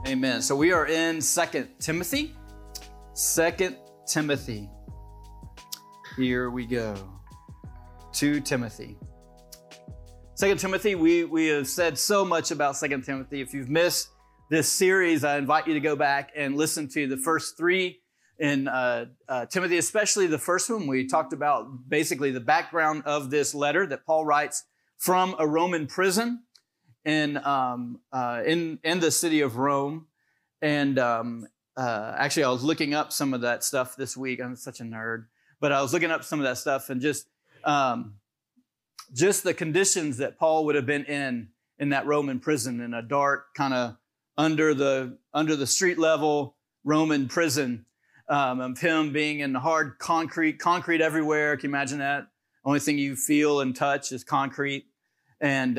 Amen. So we are in 2 Timothy. 2 Timothy. Here we go. 2 Timothy. 2 Timothy, we have said so much about 2 Timothy. If you've missed this series, I invite you to go back and listen to the first three in Timothy, especially the first one. We talked about basically the background of this letter that Paul writes from a Roman prison in the city of Rome. And actually, I was looking up some of that stuff this week. I'm such a nerd. But I was looking up some of that stuff and just the conditions that Paul would have been in that Roman prison, in a dark kind of under the street level Roman prison, of him being in hard concrete everywhere. Can you imagine that? Only thing you feel and touch is concrete, and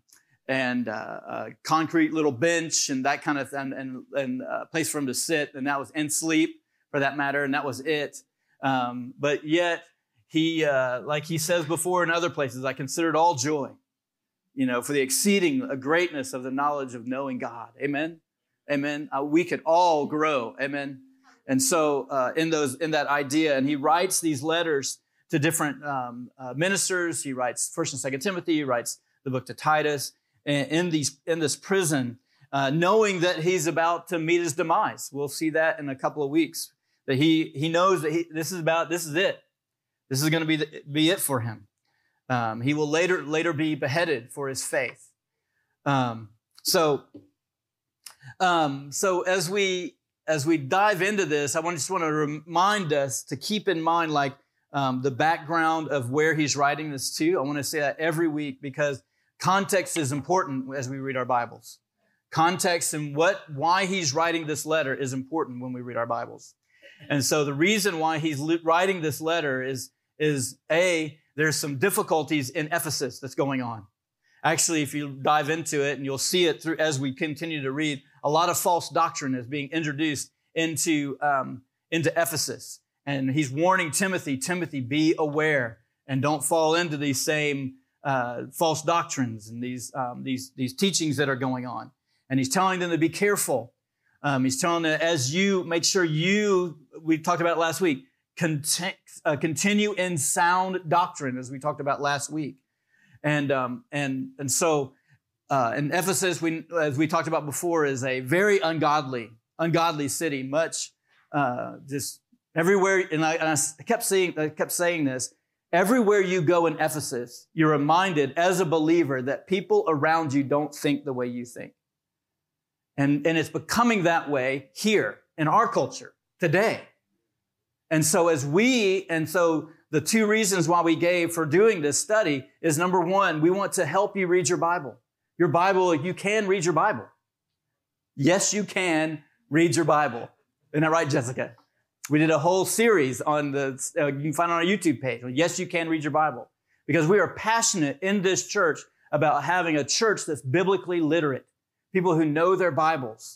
concrete little bench and that kind of thing, and place for him to sit, and that was, and sleep for that matter, and that was it. But yet he, like he says before in other places, I consider it all joy, for the exceeding greatness of the knowledge of knowing God. Amen. Amen. We could all grow. Amen. And so, in that idea, and he writes these letters to different ministers. He writes 1 and 2 Timothy. He writes the book to Titus in this prison, knowing that he's about to meet his demise. We'll see that in a couple of weeks. That he knows that this is it. This is going to be it for him. He will later be beheaded for his faith. So as we dive into this, I just want to remind us to keep in mind the background of where he's writing this to. I want to say that every week because context is important as we read our Bibles. Context and why he's writing this letter is important when we read our Bibles. And so the reason why he's writing this letter is there's some difficulties in Ephesus that's going on. Actually, if you dive into it, and you'll see it through as we continue to read, a lot of false doctrine is being introduced into Ephesus. And he's warning Timothy, be aware and don't fall into these same false doctrines and these teachings that are going on. And he's telling them to be careful. He's telling them, as you make sure we talked about it last week, continue in sound doctrine, as we talked about last week. And so in Ephesus, as we talked about before, is a very ungodly city, much just everywhere. And I kept saying this. Everywhere you go in Ephesus, you're reminded as a believer that people around you don't think the way you think. And it's becoming that way here in our culture today. And so the two reasons why we gave for doing this study is, number one, we want to help you read your Bible. Your Bible, you can read your Bible. Yes, you can read your Bible. Isn't that right, Jessica? We did a whole series on you can find it on our YouTube page. Yes, you can read your Bible. Because we are passionate in this church about having a church that's biblically literate. People who know their Bibles.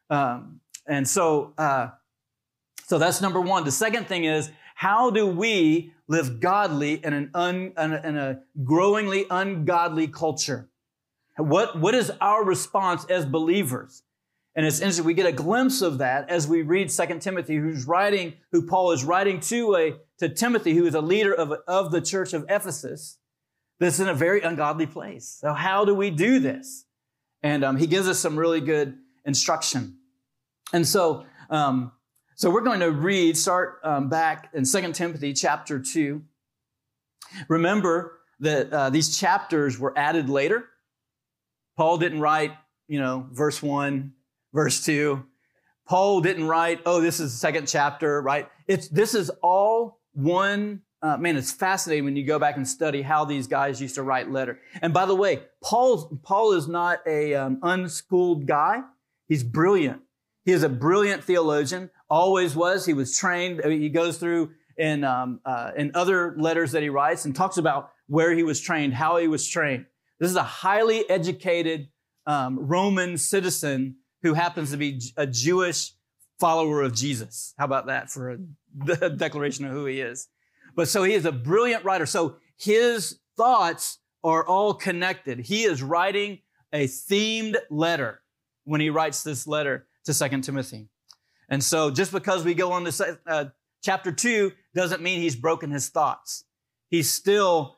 So that's number one. The second thing is, how do we live godly in a growingly ungodly culture? What is our response as believers? And it's interesting, we get a glimpse of that as we read 2 Timothy, who Paul is writing to Timothy, who is a leader of the church of Ephesus, that's in a very ungodly place. So how do we do this? And he gives us some really good instruction. And so we're going to start back in 2 Timothy chapter 2. Remember that these chapters were added later. Paul didn't write, verse 1, verse 2. Paul didn't write, this is the second chapter, right? This is all one. It's fascinating when you go back and study how these guys used to write letter. And by the way, Paul is not a unschooled guy. He's brilliant. He is a brilliant theologian. Always was. He was trained. He goes through in other letters that he writes and talks about where he was trained, how he was trained. This is a highly educated Roman citizen who happens to be a Jewish follower of Jesus. How about that for a declaration of who he is? But so he is a brilliant writer. So his thoughts are all connected. He is writing a themed letter when he writes this letter to 2 Timothy. And so just because we go on to chapter 2 doesn't mean he's broken his thoughts. He's still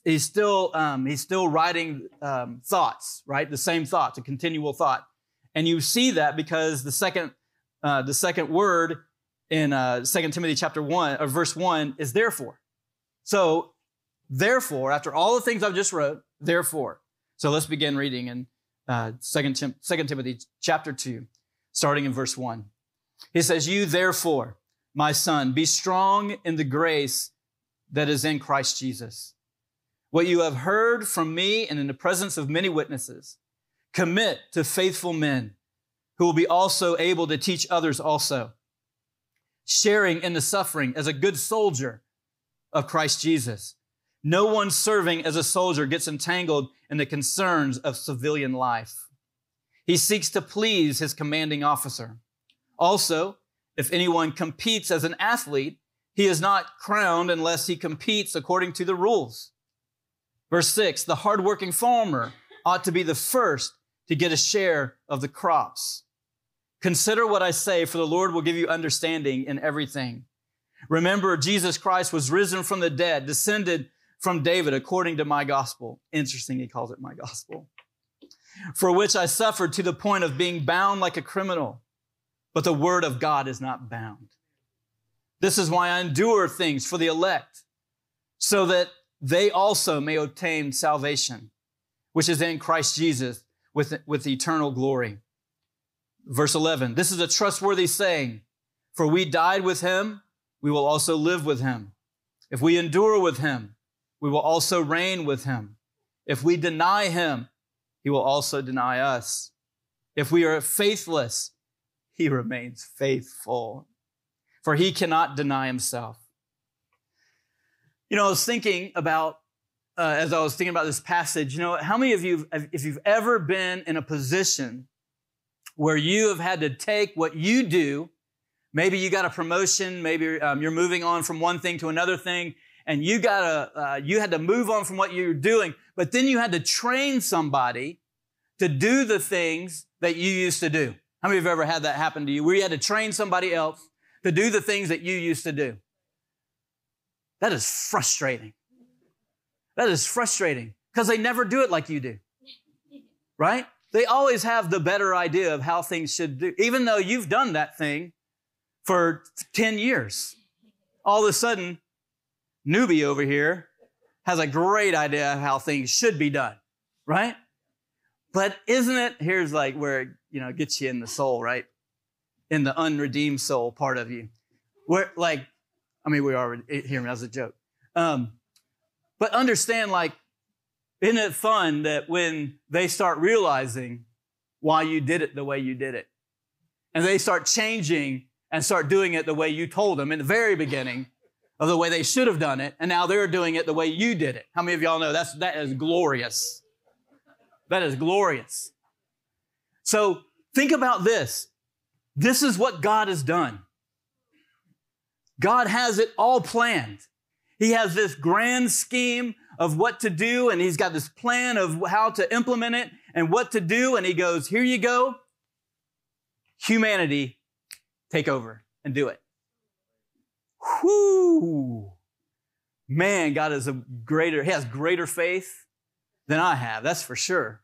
writing thoughts, right? The same thoughts, a continual thought. And you see that because the second word in 2 Timothy chapter 1 or verse 1 is therefore. So therefore, after all the things I've just wrote, therefore. So let's begin reading in 2 Timothy chapter 2, starting in verse 1. He says, "You therefore, my son, be strong in the grace that is in Christ Jesus. What you have heard from me and in the presence of many witnesses, commit to faithful men who will be also able to teach others also, sharing in the suffering as a good soldier of Christ Jesus. No one serving as a soldier gets entangled in the concerns of civilian life. He seeks to please his commanding officer. Also, if anyone competes as an athlete, he is not crowned unless he competes according to the rules. Verse 6, the hardworking farmer ought to be the first to get a share of the crops. Consider what I say, for the Lord will give you understanding in everything. Remember, Jesus Christ was risen from the dead, descended from David according to my gospel. Interesting, he calls it my gospel. For which I suffered to the point of being bound like a criminal. But the word of God is not bound. This is why I endure things for the elect, so that they also may obtain salvation, which is in Christ Jesus with eternal glory. Verse 11, this is a trustworthy saying, for we died with him, we will also live with him. If we endure with him, we will also reign with him. If we deny him, he will also deny us. If we are faithless, he remains faithful, for he cannot deny himself. You know, I was thinking about, as I was thinking about this passage, you know, how many of you, if you've ever been in a position where you have had to take what you do, maybe you got a promotion, maybe you're moving on from one thing to another thing, and you had to move on from what you were doing, but then you had to train somebody to do the things that you used to do. How many of you have ever had that happen to you, where you had to train somebody else to do the things that you used to do? That is frustrating. That is frustrating because they never do it like you do, right? They always have the better idea of how things should do, even though you've done that thing for 10 years. All of a sudden, newbie over here has a great idea of how things should be done, right? But isn't it, here's like where it gets you in the soul, right? In the unredeemed soul part of you. Where we already hear me as a joke. But understand, isn't it fun that when they start realizing why you did it the way you did it, and they start changing and start doing it the way you told them in the very beginning of the way they should have done it, and now they're doing it the way you did it. How many of y'all know that is glorious? That is glorious. So think about this. This is what God has done. God has it all planned. He has this grand scheme of what to do, and he's got this plan of how to implement it and what to do, and he goes, here you go. Humanity, take over and do it. Whoo! Man, God is he has greater faith than I have, that's for sure.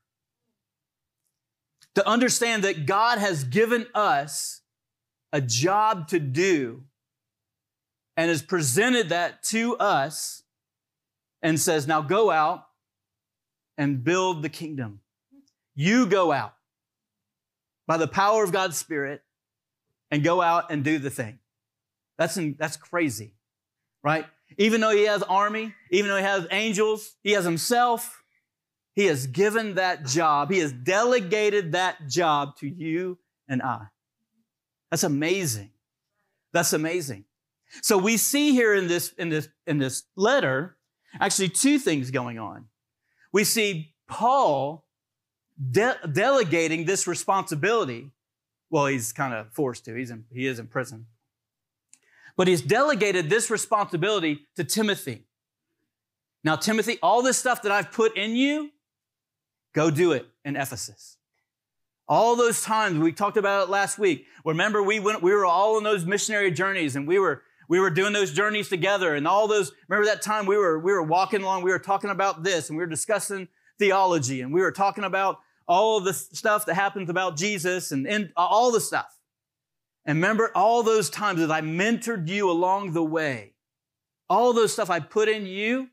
To understand that God has given us a job to do and has presented that to us and says, now go out and build the kingdom. You go out by the power of God's Spirit and go out and do the thing. That's crazy, right? Even though he has army, even though he has angels, he has himself, he has given that job. He has delegated that job to you and I. That's amazing. That's amazing. So we see here in this letter, actually two things going on. We see Paul delegating this responsibility. Well, he's kind of forced to. He is in prison. But he's delegated this responsibility to Timothy. Now, Timothy, all this stuff that I've put in you, go do it in Ephesus. All those times, we talked about it last week. Remember, we were all on those missionary journeys, and we were doing those journeys together, and all those, remember that time we were walking along, we were talking about this, and we were discussing theology, and we were talking about all of the stuff that happens about Jesus and all the stuff. And remember all those times that I mentored you along the way, all those stuff I put in you.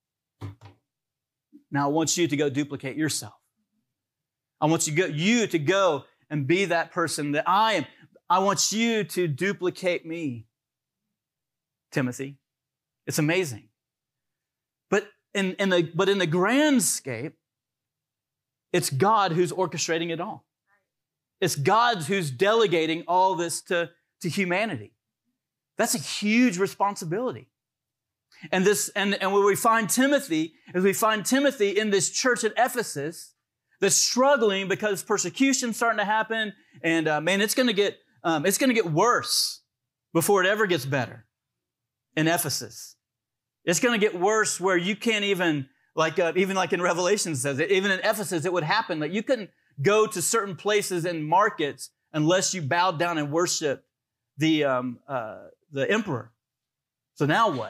Now I want you to go duplicate yourself. I want you to go and be that person that I am. I want you to duplicate me, Timothy. It's amazing. But in the grand scape, it's God who's orchestrating it all. It's God who's delegating all this to humanity. That's a huge responsibility. And where we find Timothy is we find Timothy in this church at Ephesus that's struggling because persecution's starting to happen, and man, it's going to get worse before it ever gets better in Ephesus. It's going to get worse where you can't even like in Revelation says it, even in Ephesus, it would happen that you couldn't go to certain places and markets unless you bowed down and worshiped the emperor. So now what?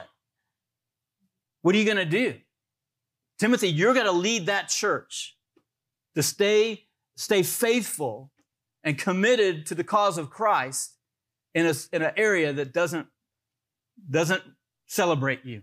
What are you going to do? Timothy, you're going to lead that church to stay faithful and committed to the cause of Christ in an area that doesn't celebrate you.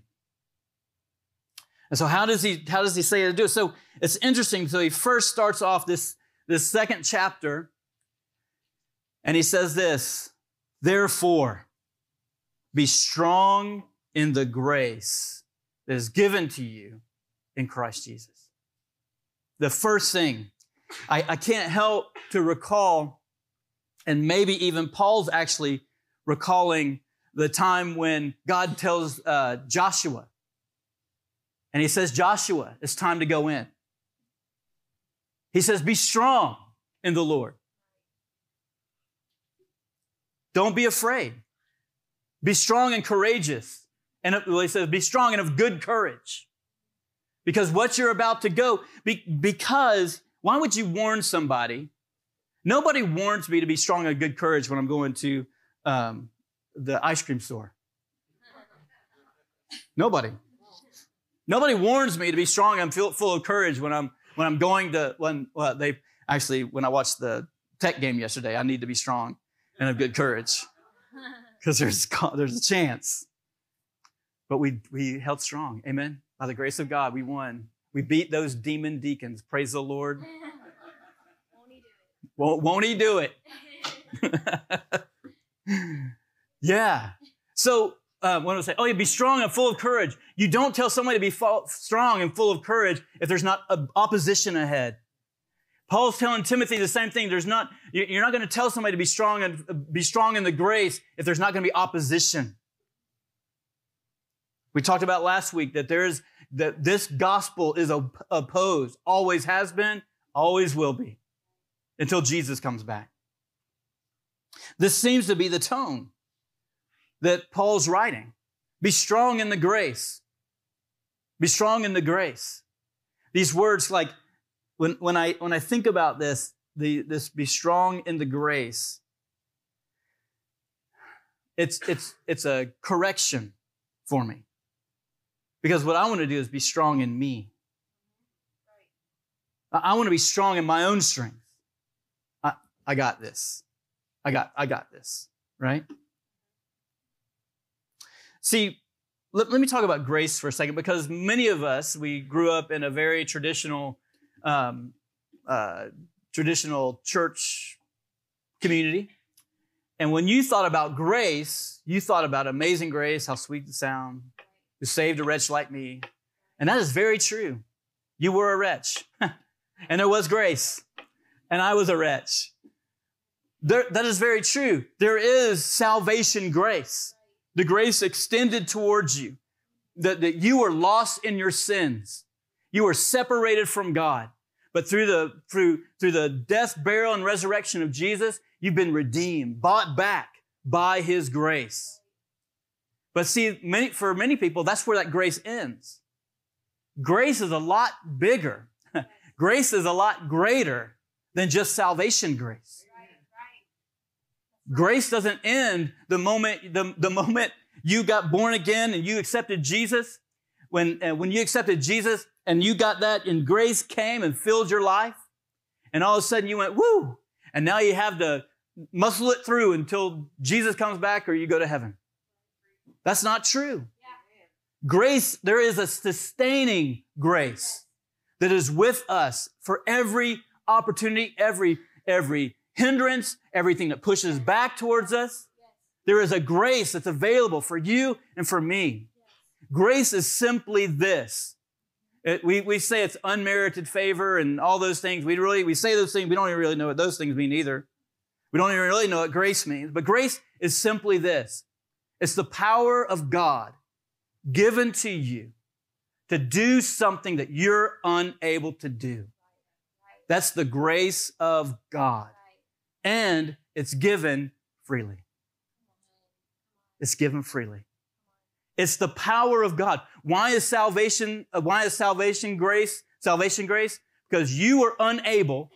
And so how does he say to do it? So it's interesting. So he first starts off this second chapter, and he says this, therefore, be strong in the grace that is given to you in Christ Jesus. The first thing, I can't help to recall, and maybe even Paul's actually recalling the time when God tells Joshua, and he says, Joshua, it's time to go in. He says, be strong in the Lord. Don't be afraid. Be strong and courageous. And he says, be strong and of good courage. Because what you're about to go, because why would you warn somebody? Nobody warns me to be strong and of good courage when I'm going to the ice cream store. Nobody. Nobody warns me to be strong and full of courage when I'm going to, when I watched the Tech game yesterday, I need to be strong and of good courage because there's a chance. But we held strong. Amen. By the grace of God, we won. We beat those demon deacons. Praise the Lord. Won't he do it? Yeah. So, what do I say? Oh, you be strong and full of courage. You don't tell somebody to be strong and full of courage if there's not opposition ahead. Paul's telling Timothy the same thing. You're not going to tell somebody to be strong and be strong in the grace if there's not going to be opposition. We talked about last week that this gospel is opposed, always has been, always will be, until Jesus comes back. This seems to be the tone that Paul's writing. Be strong in the grace. Be strong in the grace. These words, like when I think about this be strong in the grace, it's a correction for me. Because what I want to do is be strong in me. I want to be strong in my own strength. I got this. I got this, right? See, let me talk about grace for a second, because many of us, we grew up in a very traditional church community. And when you thought about grace, you thought about amazing grace, how sweet the sound, who saved a wretch like me. And that is very true. You were a wretch. And there was grace. And I was a wretch. That is very true. There is salvation grace. The grace extended towards you. That you were lost in your sins. You were separated from God. But through the death, burial, and resurrection of Jesus, you've been redeemed, bought back by His grace. But see, for many people, that's where that grace ends. Grace is a lot bigger. Grace is a lot greater than just salvation grace. Grace doesn't end the moment you got born again and you accepted Jesus. When you accepted Jesus and you got that and grace came and filled your life, and all of a sudden you went, woo! And now you have to muscle it through until Jesus comes back or you go to heaven. That's not true. Grace, there is a sustaining grace that is with us for every opportunity, every hindrance, everything that pushes back towards us. There is a grace that's available for you and for me. Grace is simply this. We say it's unmerited favor and all those things. We say those things. We don't even really know what those things mean either. We don't even really know what grace means. But grace is simply this. It's the power of God given to you to do something that you're unable to do. That's the grace of God. And it's given freely. It's given freely. It's the power of God. Why is salvation grace? Because you were unable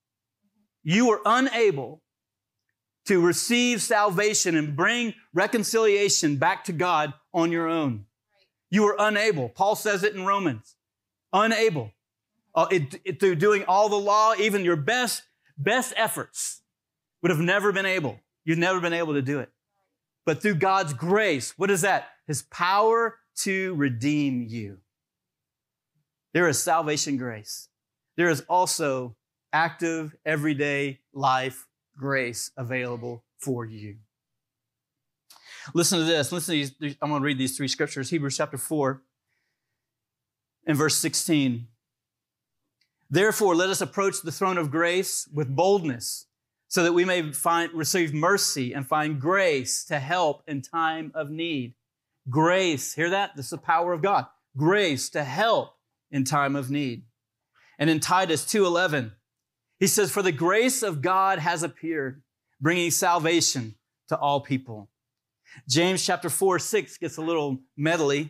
to receive salvation and bring reconciliation back to God on your own. You were unable. Paul says it in Romans. Unable. Through doing all the law, even your best efforts would have never been able. You've never been able to do it. But through God's grace, what is that? His power to redeem you. There is salvation grace. There is also active, everyday life grace available for you. Listen to this. I'm going to read these three scriptures. Hebrews chapter 4 and verse 16. Therefore, let us approach the throne of grace with boldness, so that we may receive mercy and find grace to help in time of need. Grace, hear that? This is the power of God. Grace to help in time of need. And in Titus 2:11, he says, for the grace of God has appeared, bringing salvation to all people. James chapter 4:6 gets a little meddling.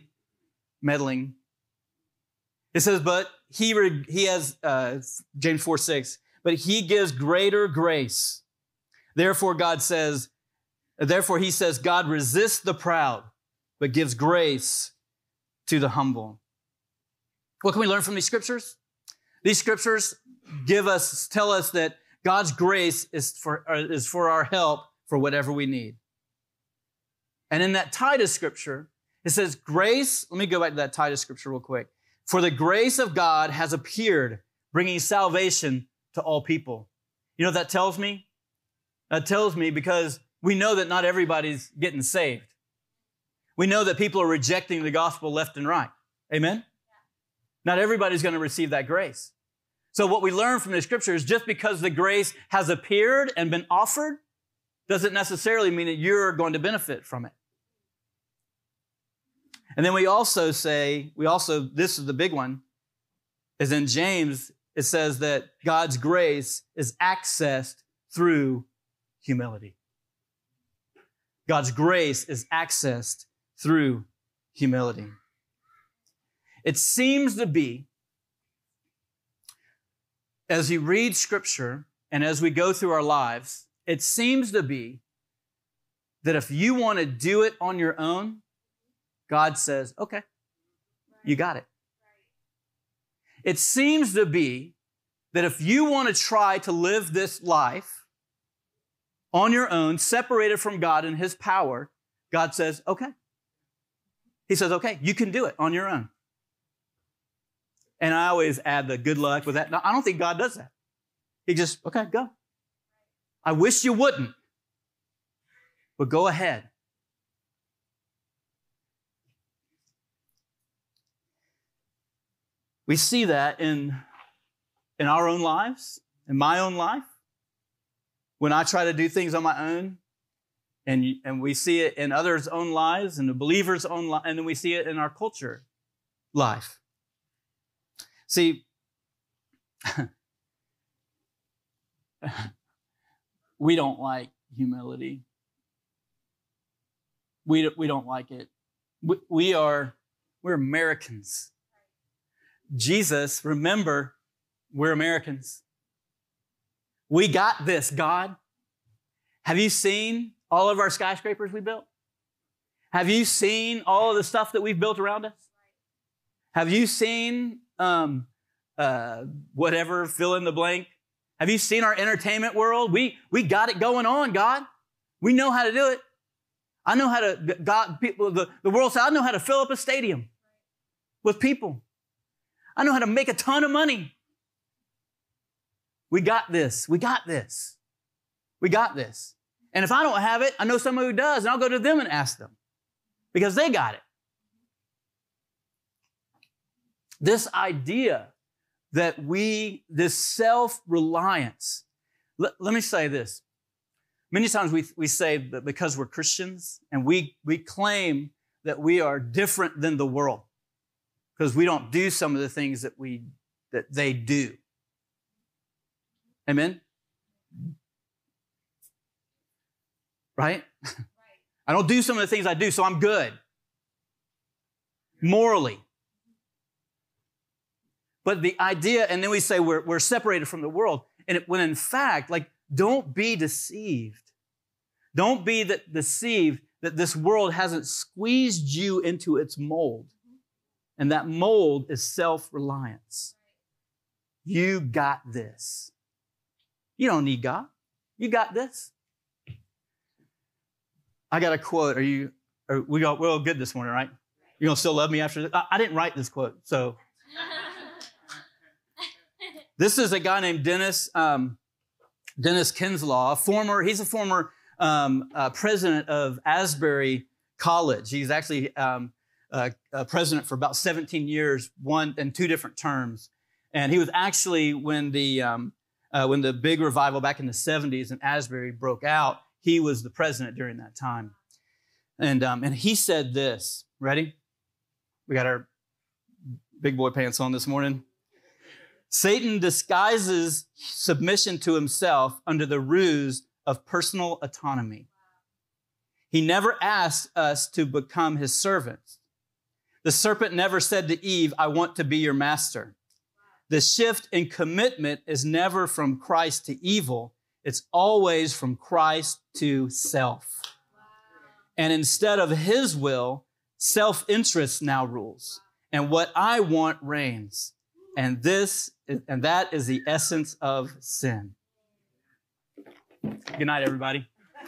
It says, but he has, James 4:6, but he gives greater grace. Therefore he says, God resists the proud, but gives grace to the humble. What can we learn from these scriptures? These scriptures tell us that God's grace is for our help for whatever we need. And in that Titus scripture, it says grace, let me go back to that Titus scripture real quick. For the grace of God has appeared, bringing salvation to all people. You know what that tells me? That tells me because we know that not everybody's getting saved. We know that people are rejecting the gospel left and right. Amen? Not everybody's going to receive that grace. So what we learn from the scripture is just because the grace has appeared and been offered doesn't necessarily mean that you're going to benefit from it. And then we also, this is the big one, is in James, it says that God's grace is accessed through humility. God's grace is accessed through humility. It seems to be, as you read scripture and as we go through our lives, it seems to be that if you want to do it on your own, God says, okay, you got it. It seems to be that if you want to try to live this life on your own, separated from God and His power, God says, okay. He says, okay, you can do it on your own. And I always add the good luck with that. No, I don't think God does that. He just, okay, go. I wish you wouldn't, but go ahead. We see that in our own lives, in my own life, when I try to do things on my own, and we see it in others' own lives, and the believers' own life, and then we see it in our culture life. See, we don't like humility. We don't like it. We're Americans. Jesus, remember, we're Americans. We got this, God. Have you seen all of our skyscrapers we built? Have you seen all of the stuff that we've built around us? Have you seen whatever, fill in the blank? Have you seen our entertainment world? We got it going on, God. We know how to do it. I know how to, God, people, the world says, I know how to fill up a stadium with people. I know how to make a ton of money. We got this. We got this. We got this. And if I don't have it, I know someone who does, and I'll go to them and ask them because they got it. This idea that this self-reliance, let me say this. Many times we say that because we're Christians and we claim that we are different than the world because we don't do some of the things that they do. Amen? Right? I don't do some of the things I do, so I'm good. Morally. But the idea, and then we say we're separated from the world. And when in fact, don't be deceived. Don't be deceived that this world hasn't squeezed you into its mold. And that mold is self-reliance. You got this. You don't need God. You got this. I got a quote. We're all good this morning, right? You're going to still love me after this? I didn't write this quote, so. This is a guy named Dennis Kinslaw, he's a former president of Asbury College. He's actually president for about 17 years, one and two different terms. And he was actually, when the big revival back in the 70s in Asbury broke out, he was the president during that time. And he said this, ready? We got our big boy pants on this morning. Satan disguises submission to himself under the ruse of personal autonomy. He never asked us to become his servants. The serpent never said to Eve, I want to be your master. The shift in commitment is never from Christ to evil. It's always from Christ to self. And instead of his will, self-interest now rules. And what I want reigns. And that is the essence of sin. Good night, everybody.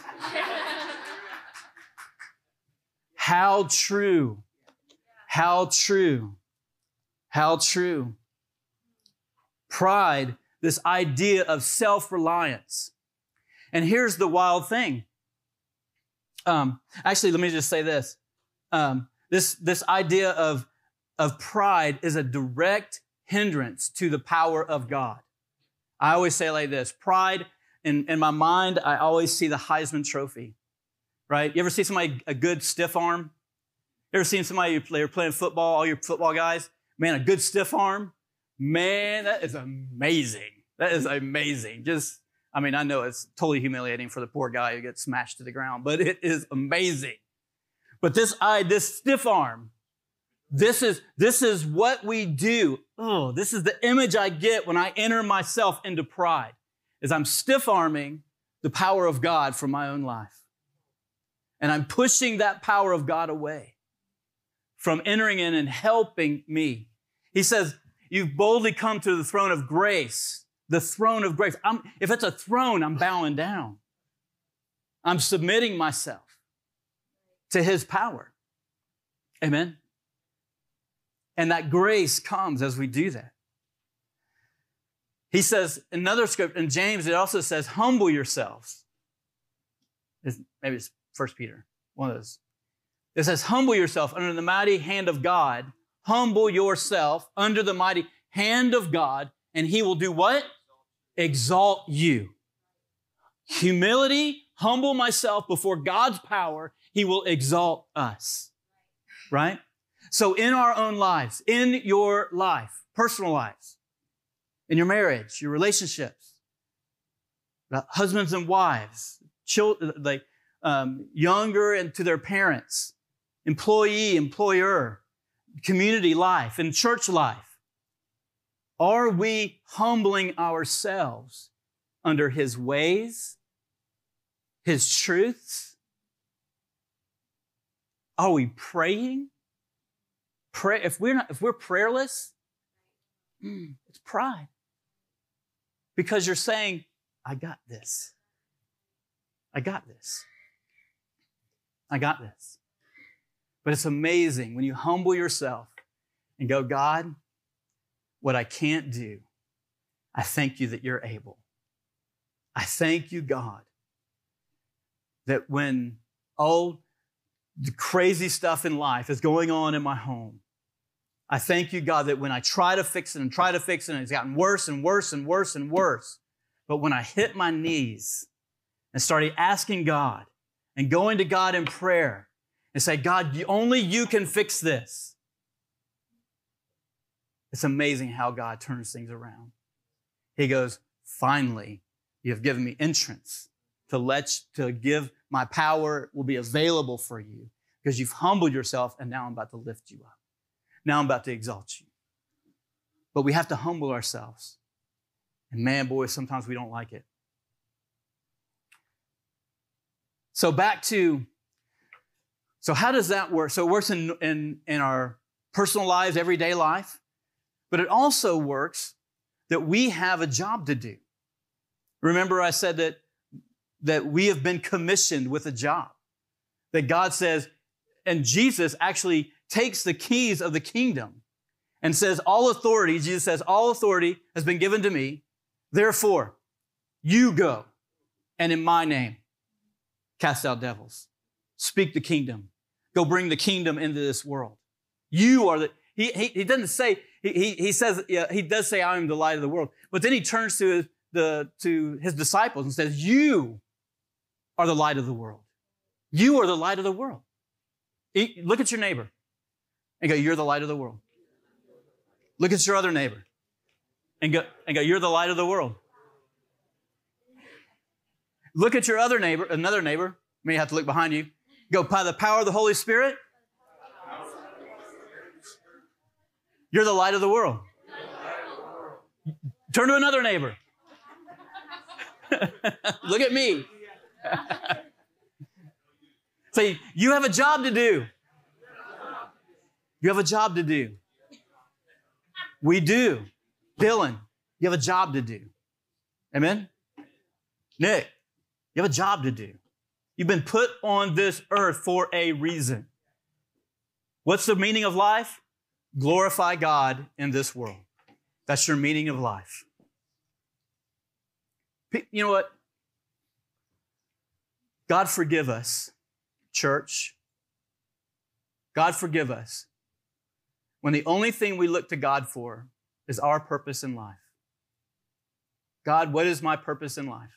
How true. How true. How true. Pride, this idea of self-reliance. And here's the wild thing. Actually, let me just say this. This idea of pride is a direct hindrance to the power of God. I always say it like this. Pride, in my mind, I always see the Heisman Trophy, right? You ever see somebody, a good stiff arm? You ever seen somebody, they're playing football, all your football guys? Man, a good stiff arm? Man, that is amazing. That is amazing. I know it's totally humiliating for the poor guy who gets smashed to the ground, but it is amazing. But this stiff arm, this is what we do. Oh, this is the image I get when I enter myself into pride, is I'm stiff-arming the power of God from my own life. And I'm pushing that power of God away from entering in and helping me. He says, you've boldly come to the throne of grace, the throne of grace. If it's a throne, I'm bowing down. I'm submitting myself to his power. Amen. And that grace comes as we do that. He says, another scripture, in James, it also says, humble yourselves. Maybe it's 1 Peter, one of those. It says, humble yourself under the mighty hand of God. Humble yourself under the mighty hand of God, and he will do what? Exalt you. Humility, humble myself before God's power, he will exalt us. Right? So in our own lives, in your life, personal lives, in your marriage, your relationships, husbands and wives, children, younger and to their parents, employee, employer, community life, and church life, are we humbling ourselves under his ways, his truths? Are we praying? If we're prayerless, it's pride. Because you're saying, I got this. I got this. I got this. But it's amazing when you humble yourself and go, God, what I can't do, I thank you that you're able. I thank you, God, that when all the crazy stuff in life is going on in my home, I thank you, God, that when I try to fix it and try to fix it, and it's gotten worse and worse and worse and worse. But when I hit my knees and started asking God and going to God in prayer and say, God, only you can fix this. It's amazing how God turns things around. He goes, finally, you have given me entrance to give my power will be available for you because you've humbled yourself, and now I'm about to lift you up. Now I'm about to exalt you. But we have to humble ourselves. And man, boy, sometimes we don't like it. So how does that work? So it works in our personal lives, everyday life, but it also works that we have a job to do. Remember I said that we have been commissioned with a job. That God says, and Jesus actually takes the keys of the kingdom and says, Jesus says, all authority has been given to me. Therefore, you go and in my name, cast out devils, speak the kingdom, go bring the kingdom into this world. You are he doesn't say, he says, yeah, he does say, I am the light of the world. But then he turns to his disciples and says, you are the light of the world. You are the light of the world. Look at your neighbor and go, you're the light of the world. Look at your other neighbor and go, you're the light of the world. Look at your other neighbor, another neighbor. You may have to look behind you. Go, by the power of the Holy Spirit, you're the light of the world. Turn to another neighbor. Look at me. Say, you have a job to do. You have a job to do. We do. Dylan, you have a job to do. Amen? Nick, you have a job to do. You've been put on this earth for a reason. What's the meaning of life? Glorify God in this world. That's your meaning of life. You know what? God forgive us, church. God forgive us when the only thing we look to God for is our purpose in life. God, what is my purpose in life?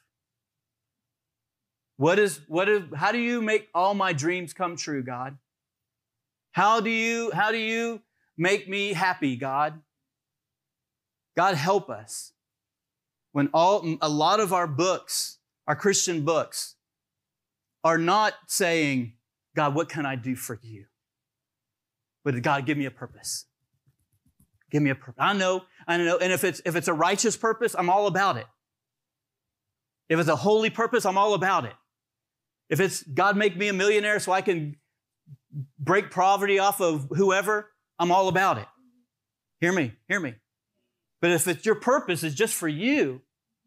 How do you make all my dreams come true, God? How do you make me happy, God? God, help us. When a lot of our books, our Christian books, are not saying, God, what can I do for you? But God, give me a purpose. Give me a purpose. I know. And if it's a righteous purpose, I'm all about it. If it's a holy purpose, I'm all about it. If it's God, make me a millionaire so I can break poverty off of whoever, I'm all about it. Hear me. But if it's your purpose is just for you.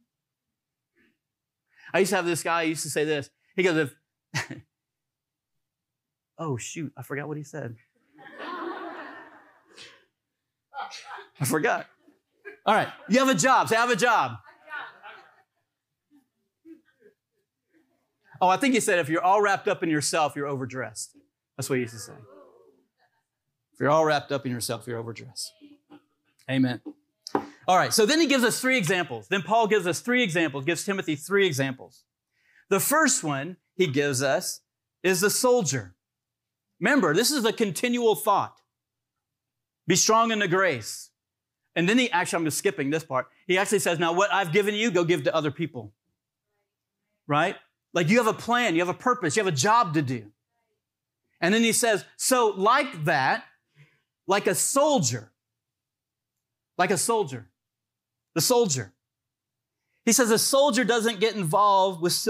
I used to have this guy, he used to say this. He goes, oh, shoot, I forgot what he said. I forgot. All right, you have a job. Say, I have a job. Oh, I think he said, if you're all wrapped up in yourself, you're overdressed. That's what he used to say. If you're all wrapped up in yourself, you're overdressed. Amen. All right, so then he gives us 3 examples. Then Paul gives us 3 examples, gives Timothy 3 examples. The first one he gives us is the soldier. Remember, this is a continual thought. Be strong in the grace. And then I'm skipping this part. He actually says, now what I've given you, go give to other people. Right? Like you have a plan, you have a purpose, you have a job to do. And then he says, so like that, like a soldier, the soldier, He says a soldier doesn't get involved with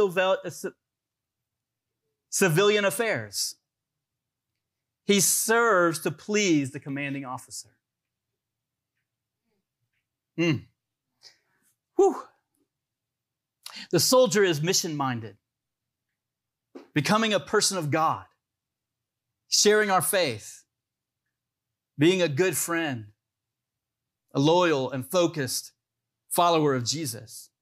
civilian affairs. He serves to please the commanding officer. Whew. The soldier is mission-minded, becoming a person of God, sharing our faith, being a good friend, a loyal and focused follower of Jesus.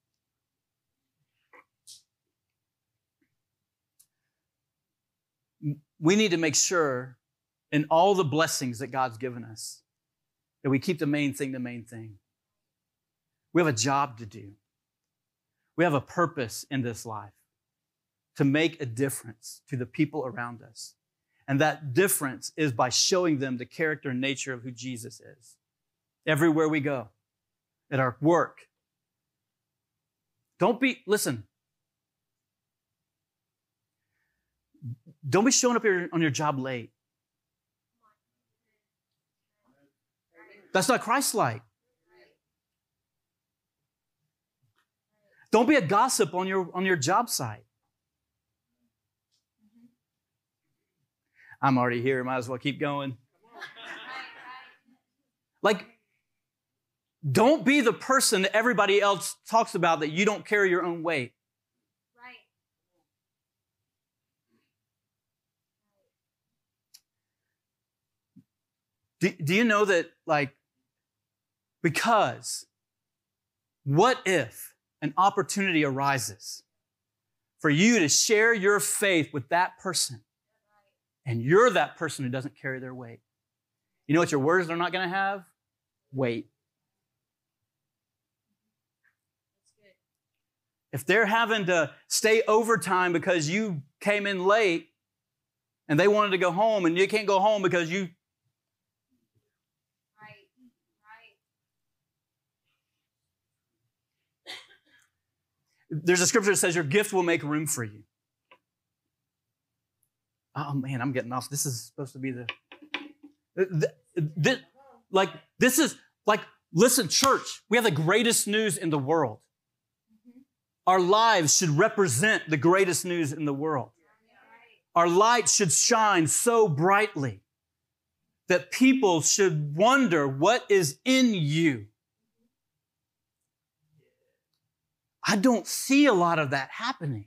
We need to make sure in all the blessings that God's given us that we keep the main thing the main thing. We have a job to do. We have a purpose in this life to make a difference to the people around us. And that difference is by showing them the character and nature of who Jesus is. Everywhere we go, at our work. Don't be showing up here on your job late. That's not Christ-like. Don't be a gossip on your job site. I'm already here, might as well keep going. Like, don't be the person that everybody else talks about that you don't carry your own weight. Do you know that, because what if an opportunity arises for you to share your faith with that person and you're that person who doesn't carry their weight? You know what your words are not going to have? Weight. If they're having to stay overtime because you came in late and they wanted to go home and you can't go home because you... There's a scripture that says your gift will make room for you. Oh man, I'm getting off. This is supposed to be listen, church, we have the greatest news in the world. Our lives should represent the greatest news in the world. Our light should shine so brightly that people should wonder what is in you. I don't see a lot of that happening.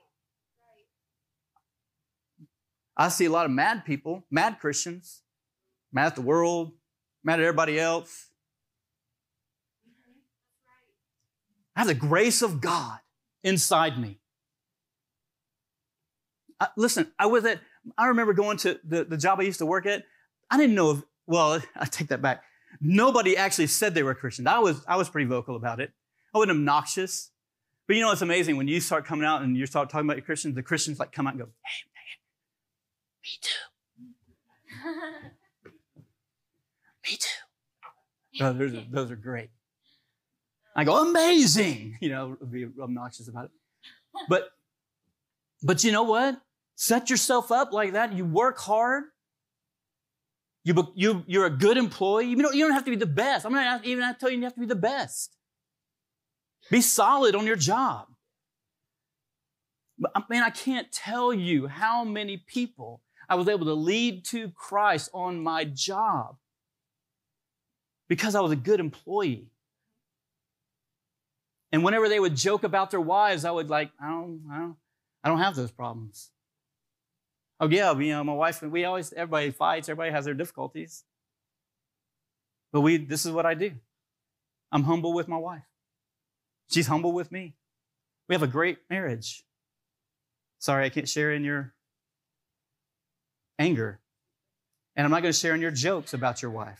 I see a lot of mad people, mad Christians, mad at the world, mad at everybody else. I have the grace of God inside me. I remember going to the job I used to work at. I didn't know I take that back. Nobody actually said they were Christians. I was pretty vocal about it. I wasn't obnoxious. But you know, it's amazing when you start coming out and you start talking about your Christians, the Christians come out and go, hey, man, me too. Me too. Oh, those are great. I go, amazing. Be obnoxious about it. But you know what? Set yourself up like that. You work hard. You're a good employee. You don't have to be the best. I'm not even tell you have to be the best. Be solid on your job. But man, I can't tell you how many people I was able to lead to Christ on my job because I was a good employee. And whenever they would joke about their wives, I would I don't have those problems. Oh yeah, my wife, everybody fights, everybody has their difficulties. But this is what I do. I'm humble with my wife. She's humble with me. We have a great marriage. Sorry, I can't share in your anger. And I'm not going to share in your jokes about your wife.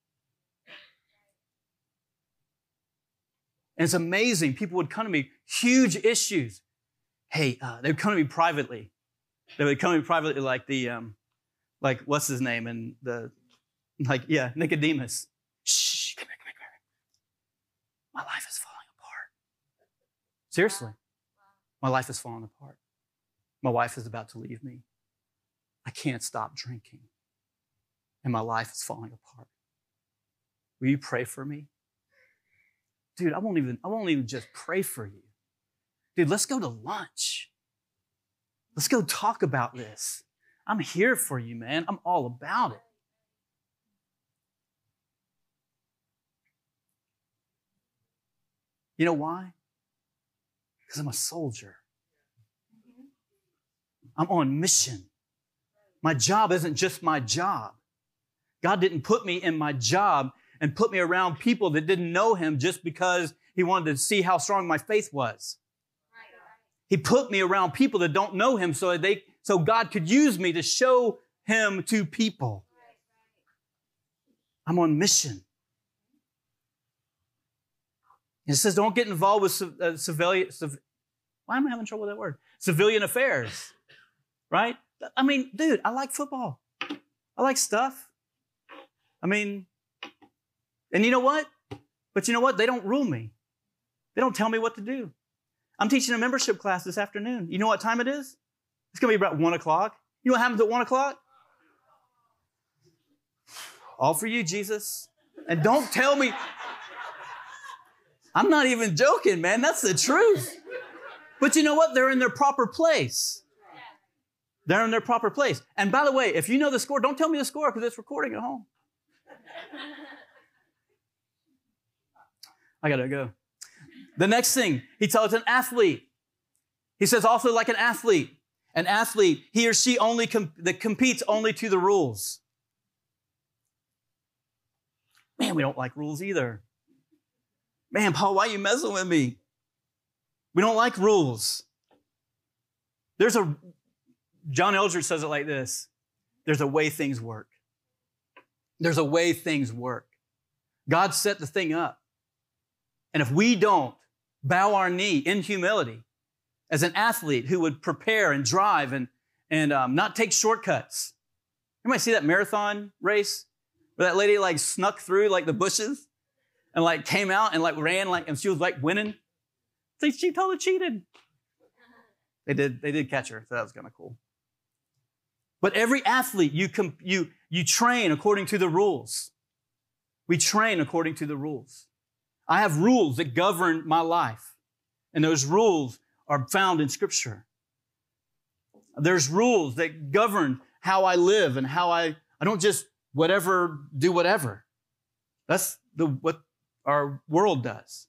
And it's amazing. People would come to me, huge issues. Hey, they would come to me privately. They would come to me privately what's his name? And Nicodemus. Shh, come here. My life is falling apart. Seriously. My life is falling apart. My wife is about to leave me. I can't stop drinking. And my life is falling apart. Will you pray for me? dude, I won't even just pray for you. Dude, let's go to lunch. Let's go talk about this. I'm here for you, man. I'm all about it. You know why? Because I'm a soldier. I'm on mission. My job isn't just my job. God didn't put me in my job and put me around people that didn't know Him just because He wanted to see how strong my faith was. He put me around people that don't know Him so God could use me to show Him to people. I'm on mission. It says don't get involved with why am I having trouble with that word? Civilian affairs, right? I mean, dude, I like football. I like stuff. I mean, and you know what? But you know what? They don't rule me. They don't tell me what to do. I'm teaching a membership class this afternoon. You know what time it is? It's going to be about 1 o'clock. You know what happens at 1 o'clock? All for you, Jesus. And don't tell me. I'm not even joking, man. That's the truth. But you know what? They're in their proper place. They're in their proper place. And by the way, if you know the score, don't tell me the score because it's recording at home. I got to go. The next thing, he tells an athlete. He says also like an athlete, he or she only that competes only to the rules. Man, we don't like rules either. Man, Paul, why are you messing with me? We don't like rules. John Eldredge says it like this. There's a way things work. There's a way things work. God set the thing up. And if we don't bow our knee in humility as an athlete who would prepare and drive and not take shortcuts. Anybody see that marathon race where that lady like snuck through like the bushes and like came out and like ran like, and she was like winning? See, she totally cheated. They did catch her, so that was kind of cool. But every athlete, you train according to the rules. We train according to the rules. I have rules that govern my life, and those rules are found in Scripture. There's rules that govern how I live and how I don't just do whatever. That's what our world does.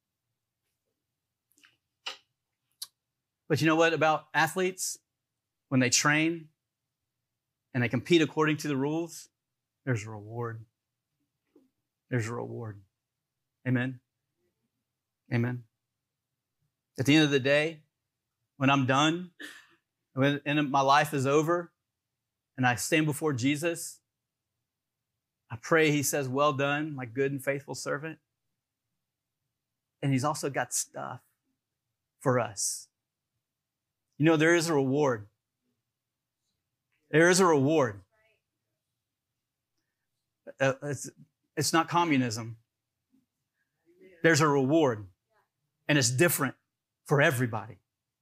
But you know what about athletes? When they train and they compete according to the rules, there's a reward. There's a reward. Amen? Amen. At the end of the day, when I'm done, when my life is over, and I stand before Jesus, I pray He says, well done, my good and faithful servant. And He's also got stuff for us. You know, there is a reward. There is a reward. It's not communism. There's a reward, and it's different for everybody.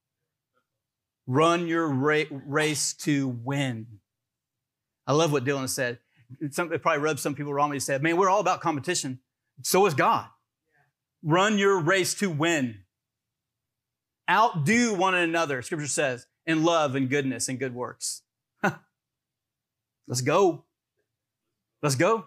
Run your race to win. I love what Dylan said. It probably rubbed some people wrong when he said, man, we're all about competition. So is God. Run your race to win. Outdo one another, Scripture says, in love and goodness and good works. Let's go. Let's go.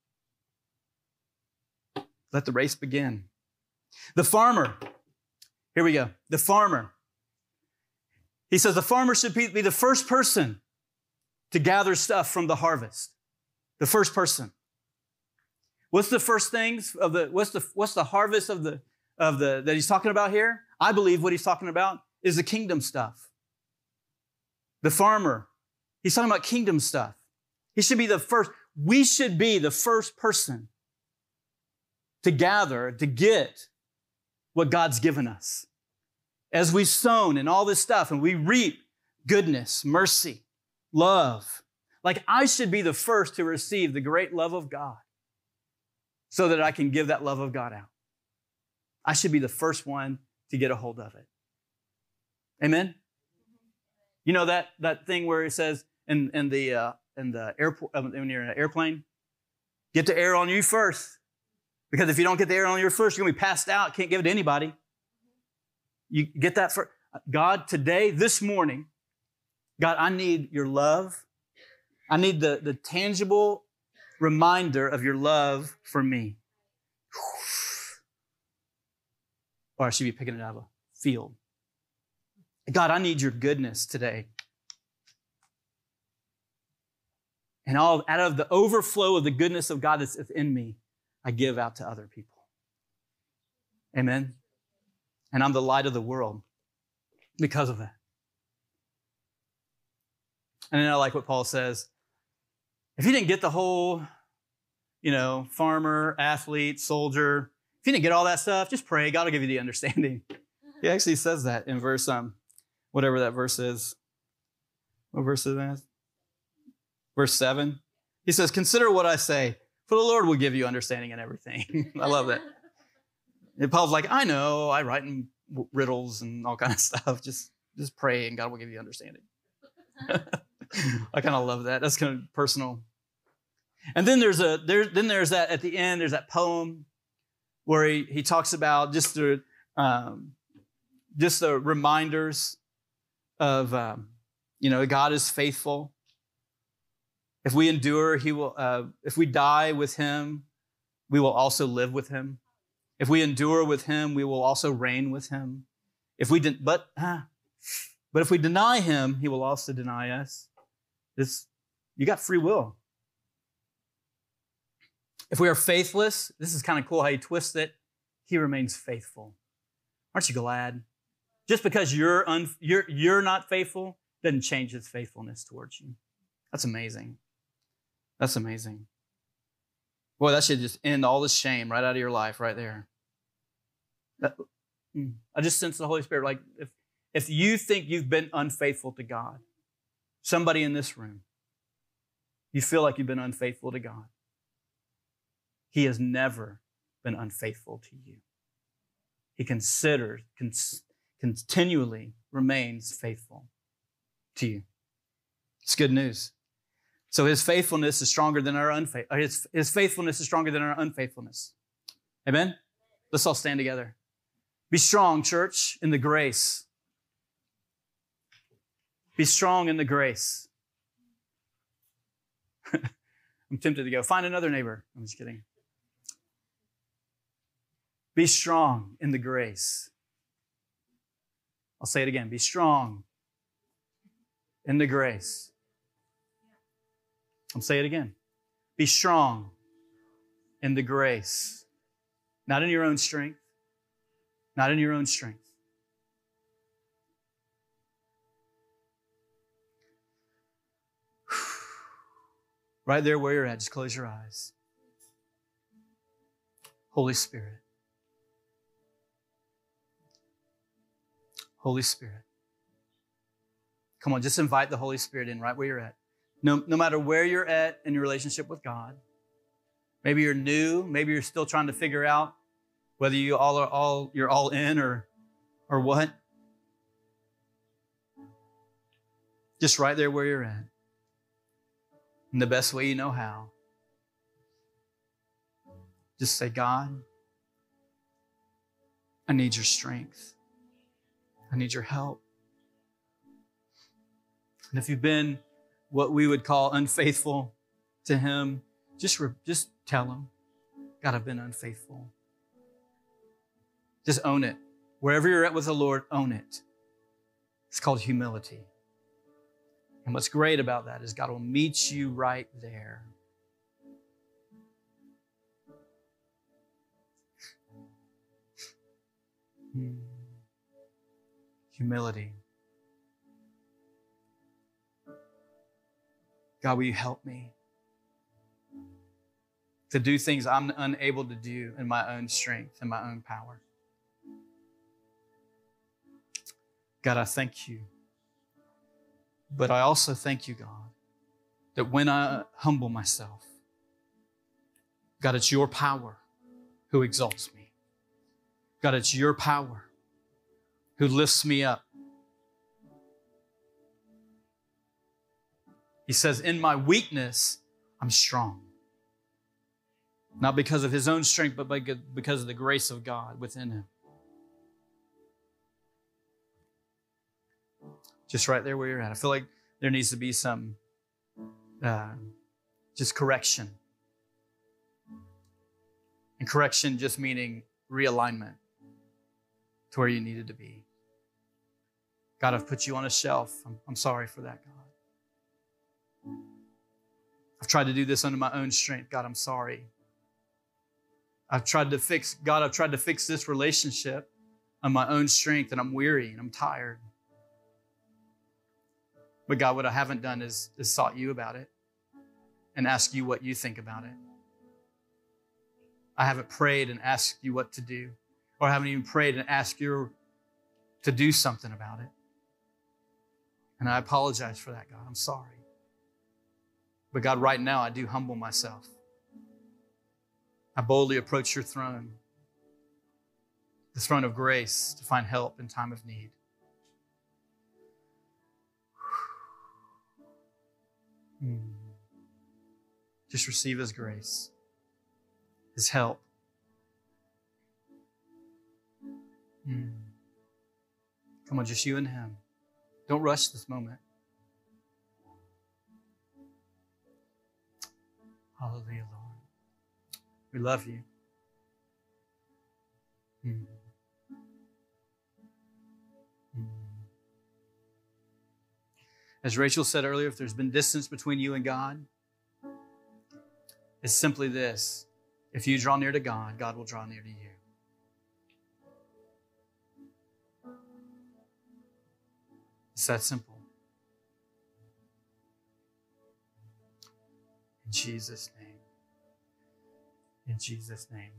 Let the race begin. The farmer. Here we go. The farmer. He says the farmer should be the first person to gather stuff from the harvest. The first person. What's the first things of what's the harvest of the that he's talking about here? I believe what he's talking about is the kingdom stuff. The farmer. He's talking about kingdom stuff. He should be the first. We should be the first person to gather, to get what God's given us. As we've sown and all this stuff and we reap goodness, mercy, love. Like I should be the first to receive the great love of God so that I can give that love of God out. I should be the first one to get a hold of it. Amen? You know that thing where it says in the airport, when you're in an airplane, get the air on you first. Because if you don't get the air on your first, you're going to be passed out. Can't give it to anybody. You get that first. God, today, this morning, God, I need your love. I need the tangible reminder of your love for me. Or I should be picking it out of a field. God, I need your goodness today. And all out of the overflow of the goodness of God that's within me, I give out to other people. Amen. And I'm the light of the world because of that. And then I like what Paul says. If you didn't get the whole, farmer, athlete, soldier, if you didn't get all that stuff, just pray. God will give you the understanding. He actually says that in verse, whatever that verse is. What verse is that? Verse 7. He says, consider what I say, for the Lord will give you understanding in everything. I love that. And Paul's like, I know, I write in riddles and all kinds of stuff. Just pray and God will give you understanding. I kind of love that. That's kind of personal. And then there's that at the end, there's that poem where he talks about just the reminders of, God is faithful. If we endure, he will, if we die with him, we will also live with him. If we endure with him, we will also reign with him. But if we deny him, he will also deny us. You got free will. If we are faithless, this is kind of cool how he twists it. He remains faithful. Aren't you glad? Just because you're not faithful doesn't change his faithfulness towards you. That's amazing. That's amazing. Boy, that should just end all the shame right out of your life right there. I just sense the Holy Spirit. Like if you think you've been unfaithful to God, somebody in this room, you feel like you've been unfaithful to God. He has never been unfaithful to you. He continually remains faithful to you. It's good news. So his faithfulness is stronger than our his faithfulness is stronger than our unfaithfulness. Amen? Let's all stand together. Be strong, church, in the grace. Be strong in the grace. I'm tempted to go find another neighbor. I'm just kidding. Be strong in the grace. I'll say it again. Be strong in the grace. I'll say it again. Be strong in the grace. Not in your own strength. Not in your own strength. Right there where you're at, just close your eyes. Holy Spirit. Holy Spirit. Come on, just invite the Holy Spirit in right where you're at. No matter where you're at in your relationship with God. Maybe you're new. Maybe you're still trying to figure out whether you're all in or what. Just right there where you're at. In the best way you know how. Just say, God, I need your strength. I need your help. And if you've been what we would call unfaithful to him, just tell him, God, I've been unfaithful. Just own it. Wherever you're at with the Lord, own it. It's called humility. And what's great about that is God will meet you right there. Humility. God, will you help me to do things I'm unable to do in my own strength and my own power? God, I thank you. But I also thank you, God, that when I humble myself, God, it's your power who exalts me. God, it's your power who lifts me up. He says, in my weakness, I'm strong. Not because of his own strength, but because of the grace of God within him. Just right there where you're at. I feel like there needs to be some just correction. And correction just meaning realignment to where you needed to be. God, I've put you on a shelf. I'm sorry for that, God. I've tried to do this under my own strength. God, I'm sorry. I've tried to fix this relationship on my own strength, and I'm weary and I'm tired. But God, what I haven't done is sought you about it and asked you what you think about it. I haven't prayed and asked you what to do, or I haven't even prayed and asked you to do something about it. And I apologize for that, God. I'm sorry. But God, right now, I do humble myself. I boldly approach your throne, the throne of grace, to find help in time of need. Just receive his grace, his help. Come on, just you and him. Don't rush this moment. Hallelujah, Lord. We love you. As Rachel said earlier, if there's been distance between you and God, it's simply this. If you draw near to God, God will draw near to you. It's that simple. In Jesus' name. In Jesus' name.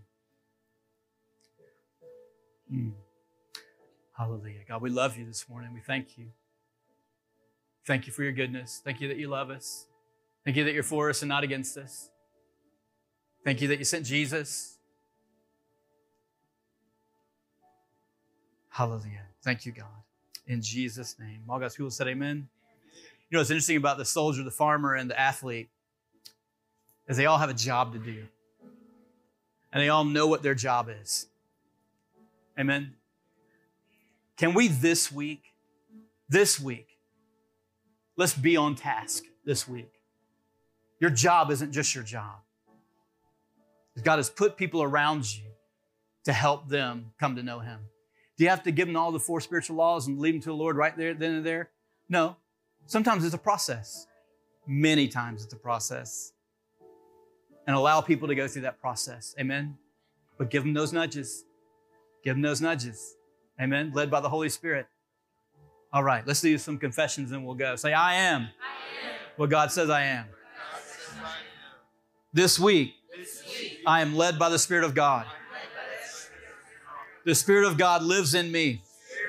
Hallelujah. God, we love you this morning. We thank you. Thank you for your goodness. Thank you that you love us. Thank you that you're for us and not against us. Thank you that you sent Jesus. Hallelujah. Thank you, God. In Jesus' name. All God's people said amen. You know what's interesting about the soldier, the farmer, and the athlete is they all have a job to do. And they all know what their job is. Amen. Can we this week, let's be on task this week. Your job isn't just your job. God has put people around you to help them come to know him. Do you have to give them all the 4 spiritual laws and lead them to the Lord right there, then and there? No. Sometimes it's a process. Many times it's a process. And allow people to go through that process. Amen? But give them those nudges. Give them those nudges. Amen? Led by the Holy Spirit. All right, let's do some confessions and we'll go. Say, I am what God says I am. This week, I am led by the Spirit of God. The Spirit of God lives in me.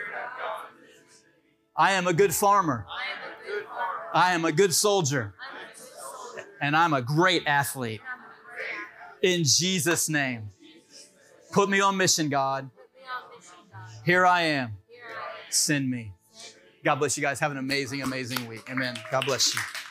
I am a good farmer. I am a good soldier. And I'm a great athlete. In Jesus' name. Put me on mission, God. Here I am. Send me. God bless you guys. Have an amazing, amazing week. Amen. God bless you.